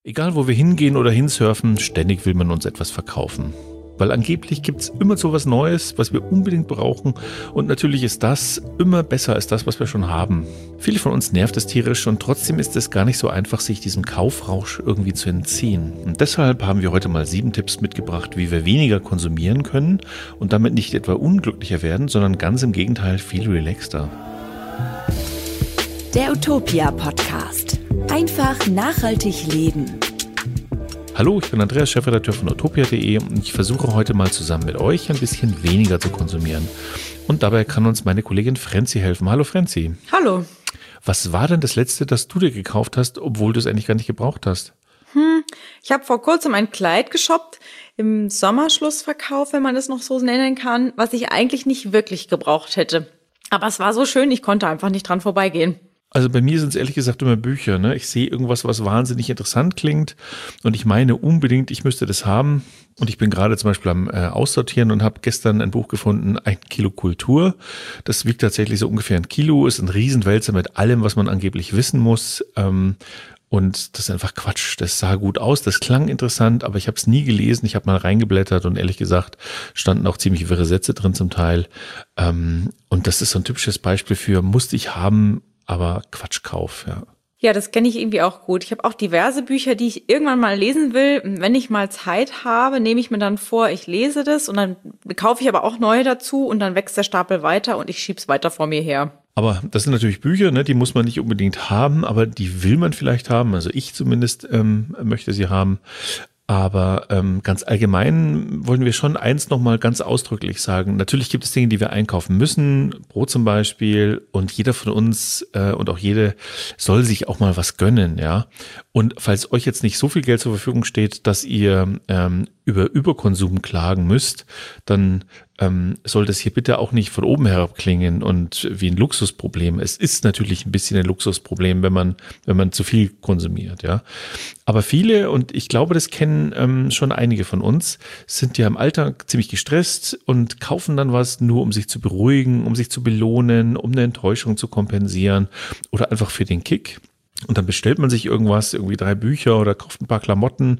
Egal, wo wir hingehen oder hinsurfen, ständig will man uns etwas verkaufen. Weil angeblich gibt es immer so was Neues, was wir unbedingt brauchen. Und natürlich ist das immer besser als das, was wir schon haben. Viele von uns nervt es tierisch und trotzdem ist es gar nicht so einfach, sich diesem Kaufrausch irgendwie zu entziehen. Und deshalb haben wir heute mal 7 Tipps mitgebracht, wie wir weniger konsumieren können und damit nicht etwa unglücklicher werden, sondern ganz im Gegenteil viel relaxter. Der Utopia Podcast. Einfach nachhaltig leben. Hallo, ich bin Andreas, Chefredakteur von utopia.de und ich versuche heute mal zusammen mit euch ein bisschen weniger zu konsumieren. Und dabei kann uns meine Kollegin Franzi helfen. Hallo Franzi. Hallo. Was war denn das Letzte, das du dir gekauft hast, obwohl du es eigentlich gar nicht gebraucht hast? Ich habe vor kurzem ein Kleid geshoppt im Sommerschlussverkauf, wenn man das noch so nennen kann, was ich eigentlich nicht wirklich gebraucht hätte. Aber es war so schön, ich konnte einfach nicht dran vorbeigehen. Also bei mir sind es ehrlich gesagt immer Bücher, ne? Ich sehe irgendwas, was wahnsinnig interessant klingt und ich meine unbedingt, ich müsste das haben. Und ich bin gerade zum Beispiel am Aussortieren und habe gestern ein Buch gefunden, 1 Kilo Kultur. Das wiegt tatsächlich so ungefähr 1 Kilo, ist ein Riesenwälzer mit allem, was man angeblich wissen muss. Und das ist einfach Quatsch. Das sah gut aus, das klang interessant, aber ich habe es nie gelesen. Ich habe mal reingeblättert und ehrlich gesagt standen auch ziemlich wirre Sätze drin zum Teil. Und das ist so ein typisches Beispiel für musste ich haben, aber Quatschkauf, ja. Ja, das kenne ich irgendwie auch gut. Ich habe auch diverse Bücher, die ich irgendwann mal lesen will. Wenn ich mal Zeit habe, nehme ich mir dann vor, ich lese das und dann kaufe ich aber auch neue dazu und dann wächst der Stapel weiter und ich schieb's weiter vor mir her. Aber das sind natürlich Bücher, ne, die muss man nicht unbedingt haben, aber die will man vielleicht haben. Also ich zumindest möchte sie haben. Aber ganz allgemein wollen wir schon eins nochmal ganz ausdrücklich sagen. Natürlich gibt es Dinge, die wir einkaufen müssen, Brot zum Beispiel. Und jeder von uns und auch jede soll sich auch mal was gönnen, ja. Und falls euch jetzt nicht so viel Geld zur Verfügung steht, dass ihr über Überkonsum klagen müsst, dann soll das hier bitte auch nicht von oben herab klingen und wie ein Luxusproblem. Es ist natürlich ein bisschen ein Luxusproblem, wenn man zu viel konsumiert, ja. Aber viele, und ich glaube, das kennen schon einige von uns, sind ja im Alltag ziemlich gestresst und kaufen dann was nur, um sich zu beruhigen, um sich zu belohnen, um eine Enttäuschung zu kompensieren oder einfach für den Kick. Und dann bestellt man sich irgendwas, irgendwie 3 Bücher oder kauft ein paar Klamotten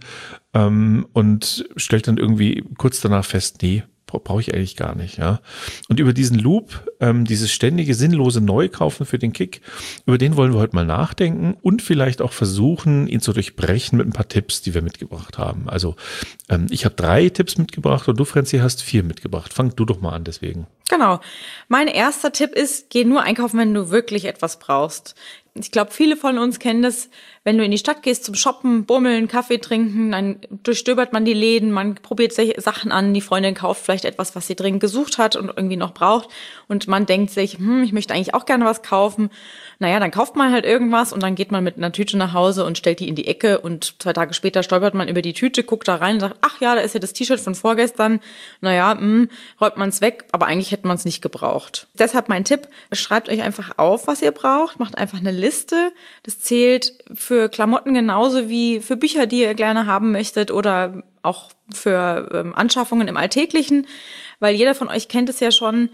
und stellt dann irgendwie kurz danach fest, nee, brauche ich eigentlich gar nicht, ja. Und über diesen Loop, dieses ständige sinnlose Neukaufen für den Kick, über den wollen wir heute mal nachdenken und vielleicht auch versuchen, ihn zu durchbrechen mit ein paar Tipps, die wir mitgebracht haben. Also ich habe 3 Tipps mitgebracht und du, Franzi, hast 4 mitgebracht. Fang du doch mal an deswegen. Genau. Mein erster Tipp ist, geh nur einkaufen, wenn du wirklich etwas brauchst. Ich glaube, viele von uns kennen das, wenn du in die Stadt gehst zum Shoppen, bummeln, Kaffee trinken, dann durchstöbert man die Läden, man probiert Sachen an, die Freundin kauft vielleicht etwas, was sie dringend gesucht hat und irgendwie noch braucht und man denkt sich, ich möchte eigentlich auch gerne was kaufen. Naja, dann kauft man halt irgendwas und dann geht man mit einer Tüte nach Hause und stellt die in die Ecke und 2 Tage später stolpert man über die Tüte, guckt da rein und sagt, ach ja, da ist ja das T-Shirt von vorgestern. Naja, räumt man es weg, aber eigentlich hätte man es nicht gebraucht. Deshalb mein Tipp, schreibt euch einfach auf, was ihr braucht, macht einfach eine Liste. Das zählt für Klamotten genauso wie für Bücher, die ihr gerne haben möchtet oder auch für Anschaffungen im Alltäglichen, weil jeder von euch kennt es ja schon,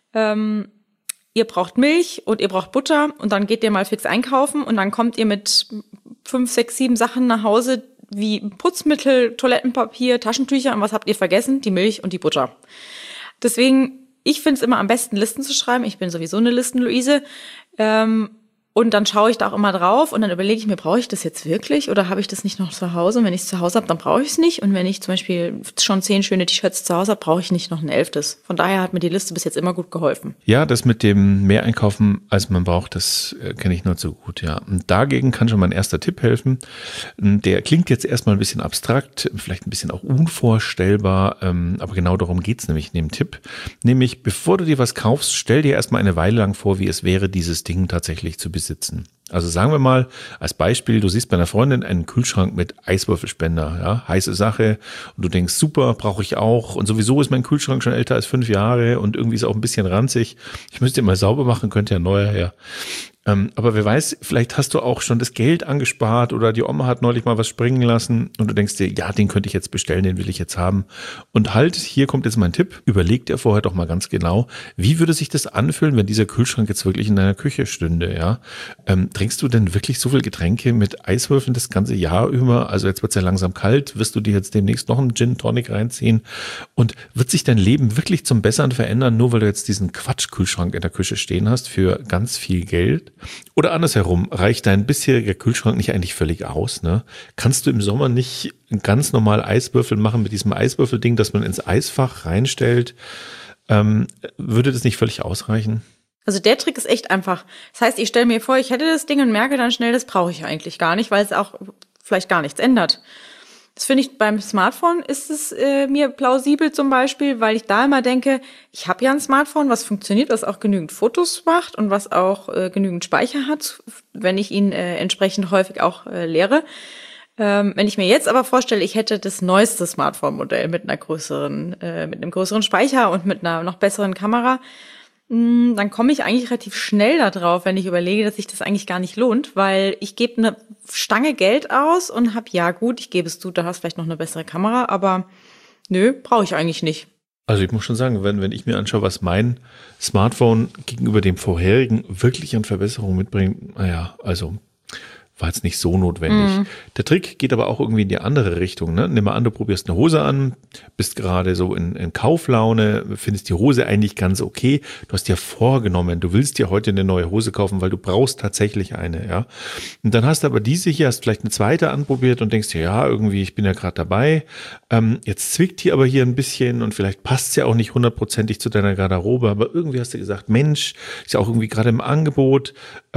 ihr braucht Milch und ihr braucht Butter und dann geht ihr mal fix einkaufen und dann kommt ihr mit 5, 6, 7 Sachen nach Hause wie Putzmittel, Toilettenpapier, Taschentücher und was habt ihr vergessen? Die Milch und die Butter. Deswegen, ich finde es immer am besten, Listen zu schreiben. Ich bin sowieso eine Listenluise. Und dann schaue ich da auch immer drauf und dann überlege ich mir, brauche ich das jetzt wirklich oder habe ich das nicht noch zu Hause? Und wenn ich es zu Hause habe, dann brauche ich es nicht. Und wenn ich zum Beispiel schon 10 schöne T-Shirts zu Hause habe, brauche ich nicht noch ein 11. Von daher hat mir die Liste bis jetzt immer gut geholfen. Ja, das mit dem mehr einkaufen, als man braucht, das kenne ich nur zu gut, ja. Und dagegen kann schon mein erster Tipp helfen. Der klingt jetzt erstmal ein bisschen abstrakt, vielleicht ein bisschen auch unvorstellbar, aber genau darum geht's nämlich in dem Tipp. Nämlich, bevor du dir was kaufst, stell dir erstmal eine Weile lang vor, wie es wäre, dieses Ding tatsächlich zu besitzen. Also sagen wir mal als Beispiel, du siehst bei einer Freundin einen Kühlschrank mit Eiswürfelspender, ja, heiße Sache und du denkst, super, brauche ich auch und sowieso ist mein Kühlschrank schon älter als 5 Jahre und irgendwie ist auch ein bisschen ranzig. Ich müsste ihn mal sauber machen, könnte ja neuer her. Aber wer weiß, vielleicht hast du auch schon das Geld angespart oder die Oma hat neulich mal was springen lassen und du denkst dir, ja, den könnte ich jetzt bestellen, den will ich jetzt haben. Und halt, hier kommt jetzt mein Tipp, überleg dir vorher doch mal ganz genau, wie würde sich das anfühlen, wenn dieser Kühlschrank jetzt wirklich in deiner Küche stünde, ja? Trinkst du denn wirklich so viel Getränke mit Eiswürfeln das ganze Jahr über? Also jetzt wird es ja langsam kalt, wirst du dir jetzt demnächst noch einen Gin Tonic reinziehen? Und wird sich dein Leben wirklich zum Besseren verändern, nur weil du jetzt diesen Quatschkühlschrank in der Küche stehen hast für ganz viel Geld? Oder andersherum, reicht dein bisheriger Kühlschrank nicht eigentlich völlig aus? Ne? Kannst du im Sommer nicht ganz normal Eiswürfel machen mit diesem Eiswürfelding, das man ins Eisfach reinstellt? Würde das nicht völlig ausreichen? Also der Trick ist echt einfach. Das heißt, ich stelle mir vor, ich hätte das Ding und merke dann schnell, das brauche ich eigentlich gar nicht, weil es auch vielleicht gar nichts ändert. Das finde ich, beim Smartphone ist es mir plausibel zum Beispiel, weil ich da immer denke, ich habe ja ein Smartphone, was funktioniert, was auch genügend Fotos macht und was auch genügend Speicher hat, wenn ich ihn entsprechend häufig auch leere. Wenn ich mir jetzt aber vorstelle, ich hätte das neueste Smartphone-Modell mit einem größeren Speicher und mit einer noch besseren Kamera, dann komme ich eigentlich relativ schnell da drauf, wenn ich überlege, dass sich das eigentlich gar nicht lohnt, weil ich gebe eine Stange Geld aus und habe, ja gut, ich gebe es zu, da hast vielleicht noch eine bessere Kamera, aber nö, brauche ich eigentlich nicht. Also ich muss schon sagen, wenn ich mir anschaue, was mein Smartphone gegenüber dem vorherigen wirklich an Verbesserungen mitbringt, naja, also war jetzt nicht so notwendig. Der Trick geht aber auch irgendwie in die andere Richtung. Ne? Nimm mal an, du probierst eine Hose an, bist gerade so in Kauflaune, findest die Hose eigentlich ganz okay. Du hast dir vorgenommen, du willst dir heute eine neue Hose kaufen, weil du brauchst tatsächlich eine. Ja. Und dann hast du aber diese hier, hast vielleicht eine zweite anprobiert und denkst dir, ja, irgendwie, ich bin ja gerade dabei. Jetzt zwickt die aber hier ein bisschen und vielleicht passt es ja auch nicht 100%ig zu deiner Garderobe, aber irgendwie hast du gesagt, Mensch, ist ja auch irgendwie gerade im Angebot.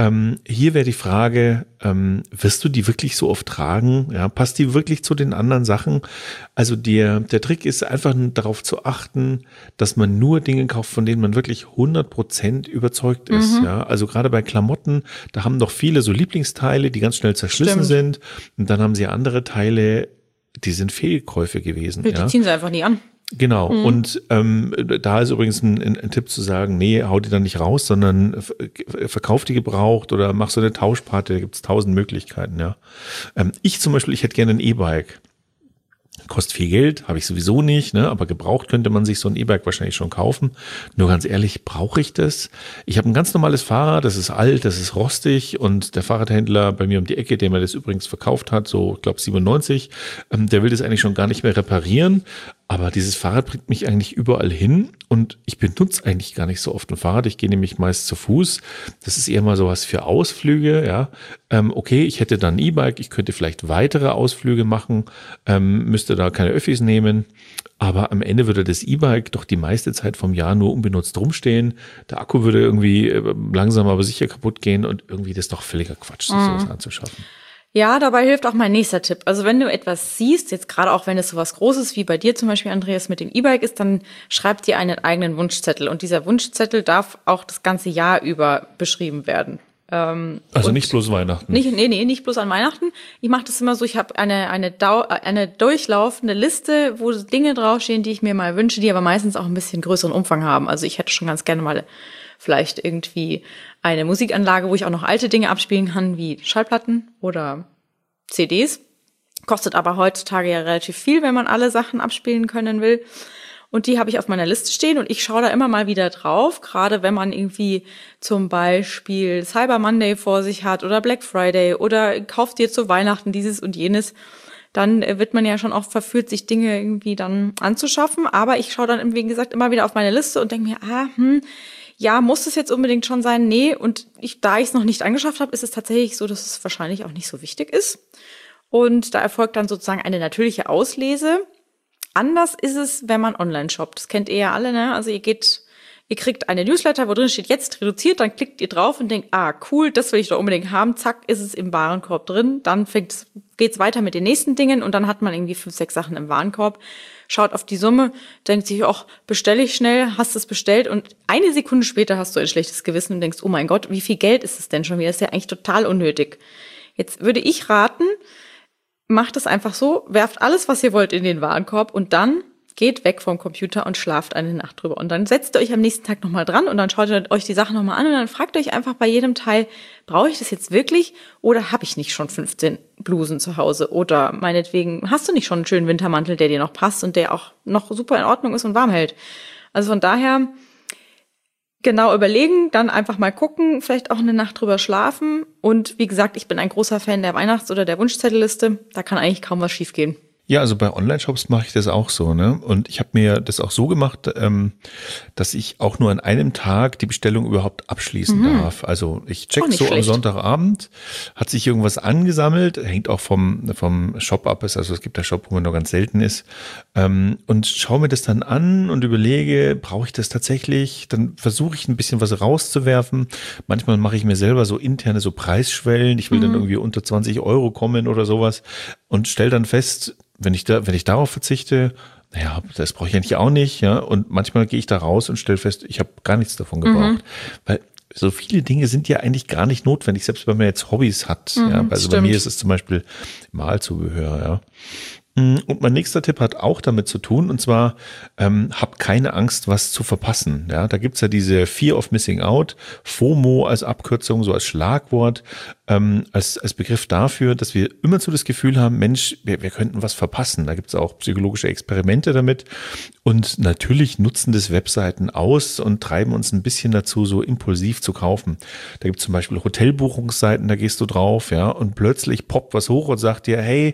Hier wäre die Frage, wirst du die wirklich so oft tragen? Ja, passt die wirklich zu den anderen Sachen? Also der Trick ist einfach darauf zu achten, dass man nur Dinge kauft, von denen man wirklich 100% überzeugt ist. Ja, also gerade bei Klamotten, da haben doch viele so Lieblingsteile, die ganz schnell zerschlissen sind. Und dann haben sie andere Teile, die sind Fehlkäufe gewesen. Die ziehen sie einfach nie an. Genau. Und da ist übrigens ein Tipp zu sagen, nee, hau die dann nicht raus, sondern verkauf die gebraucht oder mach so eine Tauschparty, da gibt's 1000 Möglichkeiten, ja. Ich zum Beispiel, ich hätte gerne ein E-Bike. Kostet viel Geld, habe ich sowieso nicht, ne? Aber gebraucht könnte man sich so ein E-Bike wahrscheinlich schon kaufen. Nur ganz ehrlich, brauche ich das? Ich habe ein ganz normales Fahrrad, das ist alt, das ist rostig und der Fahrradhändler bei mir um die Ecke, der mir das übrigens verkauft hat, so ich glaube 97, der will das eigentlich schon gar nicht mehr reparieren. Aber dieses Fahrrad bringt mich eigentlich überall hin und ich benutze eigentlich gar nicht so oft ein Fahrrad. Ich gehe nämlich meist zu Fuß. Das ist eher mal sowas für Ausflüge, ja. Okay, ich hätte dann ein E-Bike, ich könnte vielleicht weitere Ausflüge machen, müsste da keine Öffis nehmen. Aber am Ende würde das E-Bike doch die meiste Zeit vom Jahr nur unbenutzt rumstehen. Der Akku würde irgendwie langsam aber sicher kaputt gehen und irgendwie das ist doch völliger Quatsch, sich sowas anzuschaffen. Ja, dabei hilft auch mein nächster Tipp. Also wenn du etwas siehst, jetzt gerade auch wenn es sowas Großes wie bei dir zum Beispiel, Andreas, mit dem E-Bike ist, dann schreib dir einen eigenen Wunschzettel. Und dieser Wunschzettel darf auch das ganze Jahr über beschrieben werden. Also nicht bloß Weihnachten. Nicht bloß an Weihnachten. Ich mache das immer so, ich habe eine durchlaufende Liste, wo Dinge draufstehen, die ich mir mal wünsche, die aber meistens auch ein bisschen größeren Umfang haben. Also ich hätte schon ganz gerne mal vielleicht irgendwie eine Musikanlage, wo ich auch noch alte Dinge abspielen kann, wie Schallplatten oder CDs. Kostet aber heutzutage ja relativ viel, wenn man alle Sachen abspielen können will. Und die habe ich auf meiner Liste stehen und ich schaue da immer mal wieder drauf, gerade wenn man irgendwie zum Beispiel Cyber Monday vor sich hat oder Black Friday oder kauft dir zu Weihnachten dieses und jenes, dann wird man ja schon auch verführt, sich Dinge irgendwie dann anzuschaffen. Aber ich schaue dann, wie gesagt, immer wieder auf meine Liste und denke mir, ja, muss es jetzt unbedingt schon sein? Nee, und da ich es noch nicht angeschafft habe, ist es tatsächlich so, dass es wahrscheinlich auch nicht so wichtig ist. Und da erfolgt dann sozusagen eine natürliche Auslese. Anders ist es, wenn man online shoppt. Das kennt ihr ja alle, ne? Also ihr kriegt eine Newsletter, wo drin steht, jetzt reduziert, dann klickt ihr drauf und denkt, cool, das will ich doch unbedingt haben. Zack, ist es im Warenkorb drin. Dann geht's weiter mit den nächsten Dingen und dann hat man irgendwie 5, 6 Sachen im Warenkorb. Schaut auf die Summe, denkt sich, bestelle ich schnell, hast es bestellt und eine Sekunde später hast du ein schlechtes Gewissen und denkst, oh mein Gott, wie viel Geld ist es denn schon wieder? Das ist ja eigentlich total unnötig. Jetzt würde ich raten, macht es einfach so, werft alles, was ihr wollt, in den Warenkorb und dann geht weg vom Computer und schlaft eine Nacht drüber. Und dann setzt ihr euch am nächsten Tag nochmal dran und dann schaut ihr euch die Sachen nochmal an und dann fragt euch einfach bei jedem Teil, brauche ich das jetzt wirklich oder habe ich nicht schon 15 Blusen zu Hause? Oder meinetwegen, hast du nicht schon einen schönen Wintermantel, der dir noch passt und der auch noch super in Ordnung ist und warm hält? Also von daher genau überlegen, dann einfach mal gucken, vielleicht auch eine Nacht drüber schlafen. Und wie gesagt, ich bin ein großer Fan der Weihnachts- oder der Wunschzettelliste. Da kann eigentlich kaum was schiefgehen. Ja, also bei Online-Shops mache ich das auch so, ne? Und ich habe mir das auch so gemacht, dass ich auch nur an einem Tag die Bestellung überhaupt abschließen darf. Also ich check so schlecht. am Sonntagabend, hat sich irgendwas angesammelt, hängt auch vom Shop ab, also es gibt da Shop, wo man nur ganz selten ist, und schaue mir das dann an und überlege, brauche ich das tatsächlich? Dann versuche ich ein bisschen was rauszuwerfen. Manchmal mache ich mir selber so interne so Preisschwellen. Ich will dann irgendwie unter 20 Euro kommen oder sowas und stelle dann fest, wenn ich darauf verzichte, naja, das brauche ich eigentlich auch nicht, ja. Und manchmal gehe ich da raus und stelle fest, ich habe gar nichts davon gebraucht. Weil so viele Dinge sind ja eigentlich gar nicht notwendig, selbst wenn man jetzt Hobbys hat. Ja. Also bei mir ist es zum Beispiel Malzubehör, ja. Und mein nächster Tipp hat auch damit zu tun, und zwar hab keine Angst, was zu verpassen. Ja, da gibt's ja diese Fear of Missing Out, FOMO als Abkürzung, so als Schlagwort, als Begriff dafür, dass wir immer so das Gefühl haben, Mensch, wir könnten was verpassen. Da gibt's auch psychologische Experimente damit und natürlich nutzen das Webseiten aus und treiben uns ein bisschen dazu, so impulsiv zu kaufen. Da gibt's zum Beispiel Hotelbuchungsseiten, da gehst du drauf, ja, und plötzlich poppt was hoch und sagt dir, hey,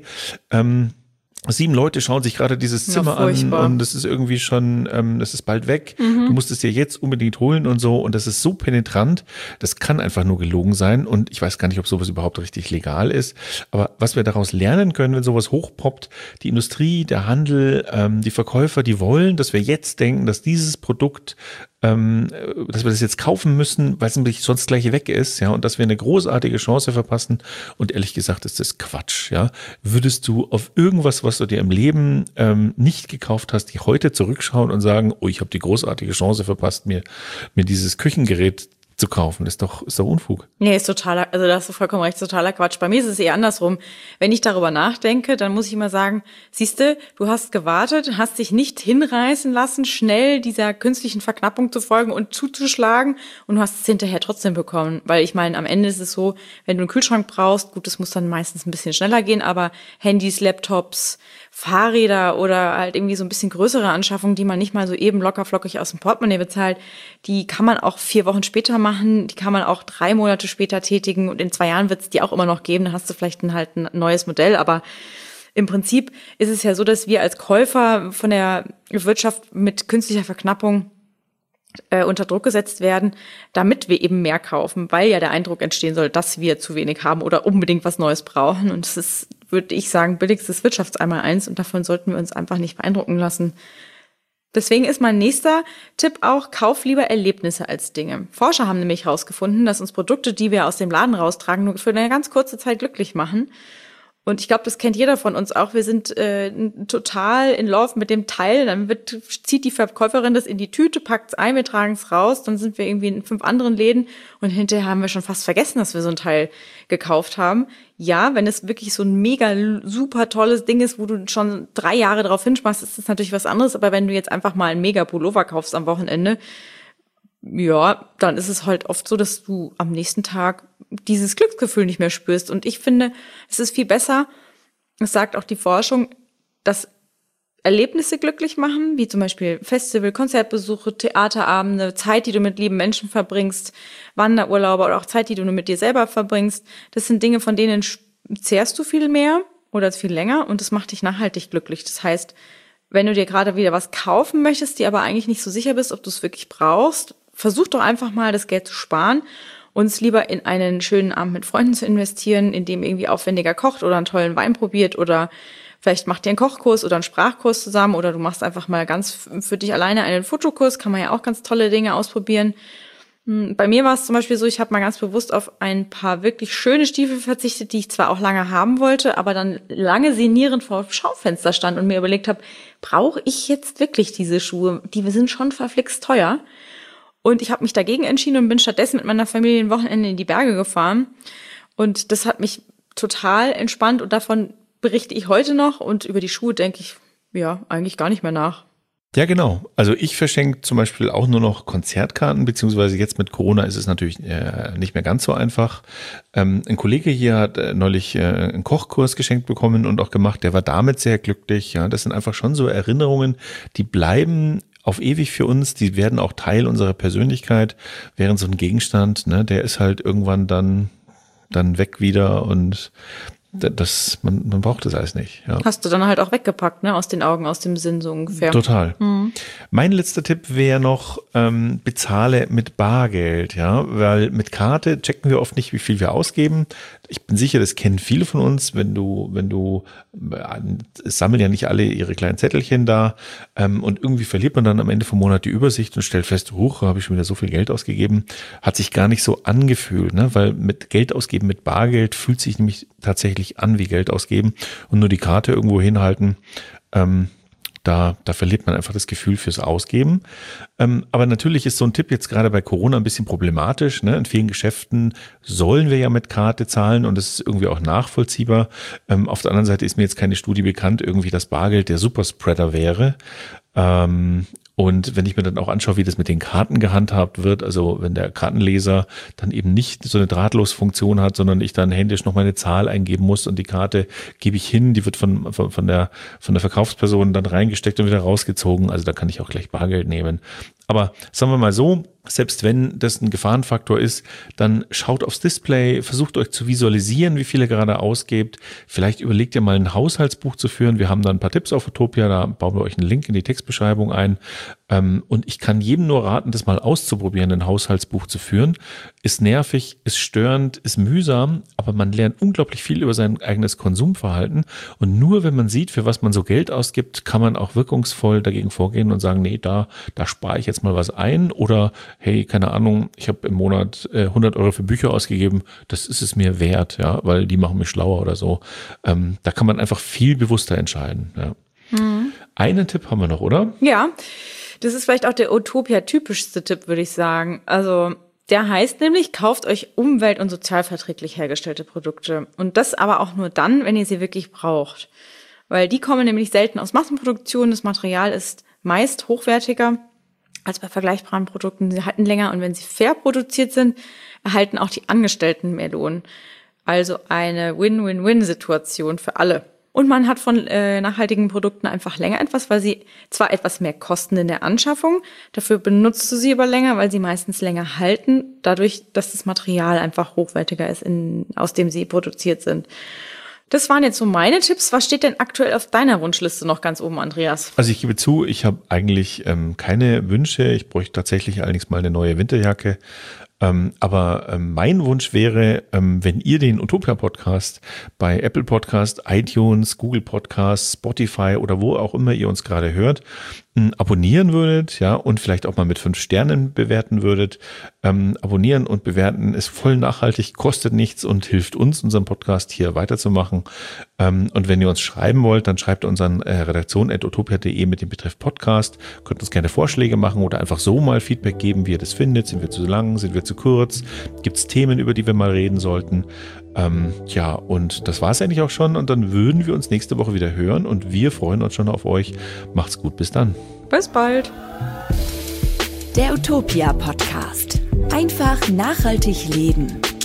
7 Leute schauen sich gerade dieses Zimmer an und das ist irgendwie schon, das ist bald weg. Du musst es dir jetzt unbedingt holen und so. Und das ist so penetrant, das kann einfach nur gelogen sein. Und ich weiß gar nicht, ob sowas überhaupt richtig legal ist. Aber was wir daraus lernen können, wenn sowas hochpoppt, die Industrie, der Handel, die Verkäufer, die wollen, dass wir jetzt denken, dass dieses Produkt, dass wir das jetzt kaufen müssen, weil es nämlich sonst gleich weg ist, ja, und dass wir eine großartige Chance verpassen. Und ehrlich gesagt ist das Quatsch, ja. Würdest du auf irgendwas, was du dir im Leben nicht gekauft hast, die heute zurückschauen und sagen, oh, ich habe die großartige Chance verpasst, mir dieses Küchengerät zu kaufen, ist doch Unfug. Nee, ist totaler, also da hast du vollkommen recht, totaler Quatsch. Bei mir ist es eher andersrum. Wenn ich darüber nachdenke, dann muss ich immer sagen, siehste, du hast gewartet, hast dich nicht hinreißen lassen, schnell dieser künstlichen Verknappung zu folgen und zuzuschlagen und du hast es hinterher trotzdem bekommen. Weil ich meine, am Ende ist es so, wenn du einen Kühlschrank brauchst, gut, das muss dann meistens ein bisschen schneller gehen, aber Handys, Laptops, Fahrräder oder halt irgendwie so ein bisschen größere Anschaffungen, die man nicht mal so eben lockerflockig aus dem Portemonnaie bezahlt, die kann man auch 4 Wochen später machen, die kann man auch 3 Monate später tätigen und in 2 Jahren wird es die auch immer noch geben, dann hast du vielleicht halt ein neues Modell, aber im Prinzip ist es ja so, dass wir als Käufer von der Wirtschaft mit künstlicher Verknappung unter Druck gesetzt werden, damit wir eben mehr kaufen, weil ja der Eindruck entstehen soll, dass wir zu wenig haben oder unbedingt was Neues brauchen. Und das ist, würde ich sagen, billigstes Wirtschaftseinmaleins und davon sollten wir uns einfach nicht beeindrucken lassen. Deswegen ist mein nächster Tipp auch, kauf lieber Erlebnisse als Dinge. Forscher haben nämlich herausgefunden, dass uns Produkte, die wir aus dem Laden raustragen, nur für eine ganz kurze Zeit glücklich machen. Und ich glaube, das kennt jeder von uns auch. Wir sind total in love mit dem Teil. Dann zieht die Verkäuferin das in die Tüte, packt es ein, wir tragen es raus. Dann sind wir irgendwie in 5 anderen Läden und hinterher haben wir schon fast vergessen, dass wir so ein Teil gekauft haben. Ja, wenn es wirklich so ein mega super tolles Ding ist, wo du schon 3 Jahre drauf hinschmeißt, ist das natürlich was anderes. Aber wenn du jetzt einfach mal einen mega Pullover kaufst am Wochenende, ja, dann ist es halt oft so, dass du am nächsten Tag dieses Glücksgefühl nicht mehr spürst. Und ich finde, es ist viel besser, es sagt auch die Forschung, dass Erlebnisse glücklich machen, wie zum Beispiel Festival, Konzertbesuche, Theaterabende, Zeit, die du mit lieben Menschen verbringst, Wanderurlaube oder auch Zeit, die du nur mit dir selber verbringst. Das sind Dinge, von denen zehrst du viel mehr oder viel länger und das macht dich nachhaltig glücklich. Das heißt, wenn du dir gerade wieder was kaufen möchtest, dir aber eigentlich nicht so sicher bist, ob du es wirklich brauchst, versuch doch einfach mal, das Geld zu sparen und es lieber in einen schönen Abend mit Freunden zu investieren, in dem irgendwie aufwendiger kocht oder einen tollen Wein probiert oder vielleicht macht ihr einen Kochkurs oder einen Sprachkurs zusammen oder du machst einfach mal ganz für dich alleine einen Fotokurs, kann man ja auch ganz tolle Dinge ausprobieren. Bei mir war es zum Beispiel so, ich habe mal ganz bewusst auf ein paar wirklich schöne Stiefel verzichtet, die ich zwar auch lange haben wollte, aber dann lange sinnierend vor dem Schaufenster stand und mir überlegt habe, brauche ich jetzt wirklich diese Schuhe? Die sind schon verflixt teuer. Und ich habe mich dagegen entschieden und bin stattdessen mit meiner Familie ein Wochenende in die Berge gefahren. Und das hat mich total entspannt und davon berichte ich heute noch. Und über die Schuhe denke ich, ja, eigentlich gar nicht mehr nach. Ja, genau. Also ich verschenke zum Beispiel auch nur noch Konzertkarten, beziehungsweise jetzt mit Corona ist es natürlich nicht mehr ganz so einfach. Ein Kollege hier hat neulich einen Kochkurs geschenkt bekommen und auch gemacht, der war damit sehr glücklich. Ja, das sind einfach schon so Erinnerungen, die bleiben auf ewig für uns, die werden auch Teil unserer Persönlichkeit, während so ein Gegenstand, ne, der ist halt irgendwann dann weg wieder und man braucht das alles nicht. Ja. Hast du dann halt auch weggepackt, ne? Aus den Augen, aus dem Sinn so ungefähr. Total. Mein letzter Tipp wäre noch, bezahle mit Bargeld, ja, weil mit Karte checken wir oft nicht, wie viel wir ausgeben. Ich bin sicher, das kennen viele von uns, es sammeln ja nicht alle ihre kleinen Zettelchen da, und irgendwie verliert man dann am Ende vom Monat die Übersicht und stellt fest, huch, habe ich schon wieder so viel Geld ausgegeben. Hat sich gar nicht so angefühlt, ne, weil mit Geld ausgeben, mit Bargeld fühlt sich nämlich tatsächlich an wie Geld ausgeben und nur die Karte irgendwo hinhalten, da verliert man einfach das Gefühl fürs Ausgeben. Aber natürlich ist so ein Tipp jetzt gerade bei Corona ein bisschen problematisch. Ne? In vielen Geschäften sollen wir ja mit Karte zahlen und das ist irgendwie auch nachvollziehbar. Auf der anderen Seite ist mir jetzt keine Studie bekannt, irgendwie das Bargeld der Superspreader wäre. Und wenn ich mir dann auch anschaue, wie das mit den Karten gehandhabt wird, also wenn der Kartenleser dann eben nicht so eine Drahtlosfunktion hat, sondern ich dann händisch noch meine Zahl eingeben muss und die Karte gebe ich hin, die wird von der Verkaufsperson dann reingesteckt und wieder rausgezogen. Also da kann ich auch gleich Bargeld nehmen. Aber sagen wir mal so, selbst wenn das ein Gefahrenfaktor ist, dann schaut aufs Display, versucht euch zu visualisieren, wie viel ihr gerade ausgebt. Vielleicht überlegt ihr mal ein Haushaltsbuch zu führen. Wir haben da ein paar Tipps auf Utopia, da bauen wir euch einen Link in die Textbeschreibung ein. Und ich kann jedem nur raten, das mal auszuprobieren, ein Haushaltsbuch zu führen. Ist nervig, ist störend, ist mühsam, aber man lernt unglaublich viel über sein eigenes Konsumverhalten. Und nur wenn man sieht, für was man so Geld ausgibt, kann man auch wirkungsvoll dagegen vorgehen und sagen, nee, da spare ich jetzt mal was ein oder hey, keine Ahnung, ich habe im Monat 100 Euro für Bücher ausgegeben, das ist es mir wert, ja, weil die machen mich schlauer oder so. Da kann man einfach viel bewusster entscheiden. Ja. Einen Tipp haben wir noch, oder? Ja, das ist vielleicht auch der Utopia-typischste Tipp, würde ich sagen. Also der heißt nämlich, kauft euch umwelt- und sozialverträglich hergestellte Produkte. Und das aber auch nur dann, wenn ihr sie wirklich braucht. Weil die kommen nämlich selten aus Massenproduktion. Das Material ist meist hochwertiger als bei vergleichbaren Produkten. Sie halten länger und wenn sie fair produziert sind, erhalten auch die Angestellten mehr Lohn. Also eine Win-Win-Win-Situation für alle. Und man hat von nachhaltigen Produkten einfach länger etwas, weil sie zwar etwas mehr kosten in der Anschaffung, dafür benutzt du sie aber länger, weil sie meistens länger halten, dadurch, dass das Material einfach hochwertiger ist, aus dem sie produziert sind. Das waren jetzt so meine Tipps. Was steht denn aktuell auf deiner Wunschliste noch ganz oben, Andreas? Also ich gebe zu, ich habe eigentlich keine Wünsche. Ich bräuchte tatsächlich allerdings mal eine neue Winterjacke. Aber mein Wunsch wäre, wenn ihr den Utopia-Podcast bei Apple Podcast, iTunes, Google Podcast, Spotify oder wo auch immer ihr uns gerade hört, abonnieren würdet, ja, und vielleicht auch mal mit 5 Sternen bewerten würdet. Abonnieren und bewerten ist voll nachhaltig, kostet nichts und hilft uns, unseren Podcast hier weiterzumachen. Und wenn ihr uns schreiben wollt, dann schreibt uns an redaktion@utopia.de mit dem Betreff Podcast. Könnt uns gerne Vorschläge machen oder einfach so mal Feedback geben, wie ihr das findet. Sind wir zu lang? Sind wir zu kurz? Gibt es Themen, über die wir mal reden sollten? Ja, und das war es eigentlich auch schon. Und dann würden wir uns nächste Woche wieder hören und wir freuen uns schon auf euch. Macht's gut, bis dann. Bis bald. Der Utopia Podcast. Einfach nachhaltig leben.